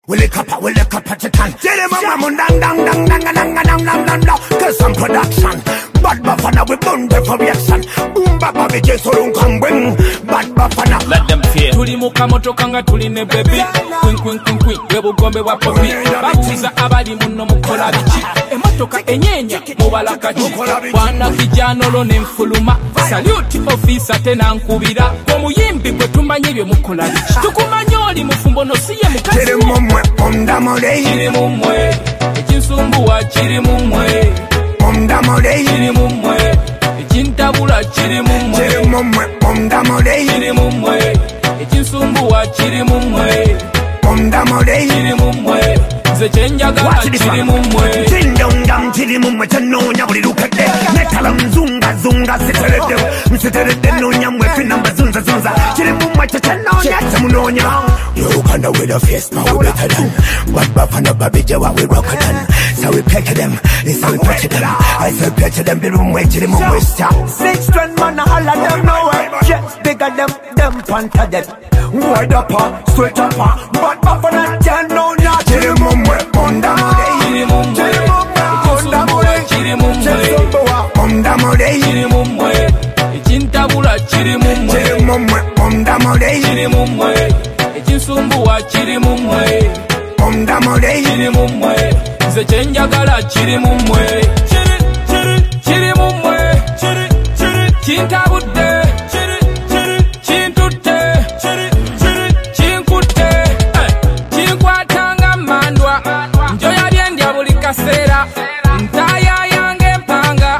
Will it up at your tan? Tell him I'm dang, cause some production. Bad Bafana, we bun them for reaction. Boom, baba, we just don't come bring. Bad Bafana. Let them fear. Tuli mukamoto kanga tuli ne baby. Queen, webo gombe wa popi. Babuza abadi muno mukola bichi. Emotoka enyenya, mubala kachi. Wana kijano lo nemfuluma. Salute officer tena nkubira. Kwa muyimbi kwe tumanyibyo mukola bichi. Tukumanyoli mufumbo no siye mukazi. Chiri mumwe, ondamole. Chiri mumwe. Ekinsumbuwa chiri mumwe. Ondamole. Chiri mumwe. Ekintabula chiri mumwe. Chiri mumwe, ondamole. Chiri mumwe. Ekinsumbuwa chiri mumwe. Ondamole. Chiri mumwe. Ze chenjagala chiri mumwe. Chindongam chiri mumwe chanonya buli lukadde. Netala mzunga siterede nonya mwefi namba zunza. Chiri mumwe chanonya chamunonya. Uganda with a face now we better than. But Bafana Babija what we rocker than. So we picture them, it's how we picture them. I say picture them, be room way chiri mumwe stop. 6 strand man all of them nowhere. Jets bigger them panta dead. Wide upper, straight upper. But Bafana chanonya chiri mumwe ondamole. Chiri mumwe. ondamole. Chiri mumwe. Ondamole. Chiri mumwe. Ekintabula chiri mumwe. Chiri mumwe ondamole. Chiri mumwe. Ekinsumbuwa chiri mumwe. Ondamole. Chiri mumwe. Ze chenjagala chiri mumwe. Chiri mumwe. Kintabudde. Kintutte. Kinkutte. Kinkwatanga mandwa. Njoya lyendya buli kaseera. Ntaya yange mpanga.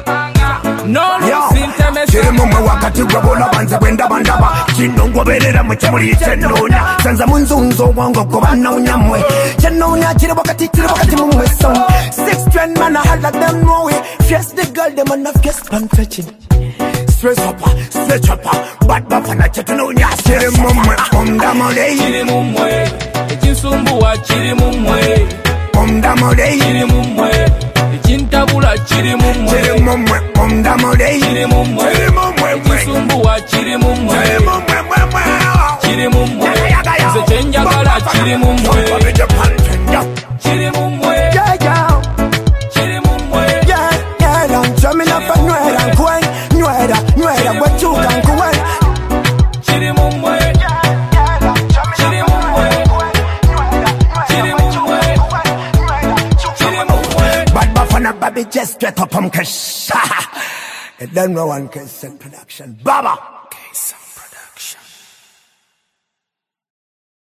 Chiri mumwe wakati wabola banze bwendabandaba. Kino ngoberera mu kimuli kyenonya. Sanza munzunzo wango goba naunyamwe. Kyenonya kiri wakati mumwe song. 6 strand man all of them know it. Face the girl them and have guest pan touching. Stress upper, stretch upper. Bad Bafana kyenonya. Chiri mumwe ondamole. Chiri mumwe. Ekinsumbuwa chiri mumwe. Ondamole. Chiri mumwe. Ekintabula chiri mumwe. Chiri mumwe ondamole. Chiri mumwe. Ekinsumbuwa chiri mumwe. Chiri mumwe. Ze chenjagala chiri mumwe. Chiri mumwe. Chiri mumwe. Don't tell me nothing, nuera, what you can go away. Chiri mumwe. Chiri mumwe. Chiri mumwe. Chiri mumwe. Bad Bafana Babi just get up on cash. And then no one can send production. Baba.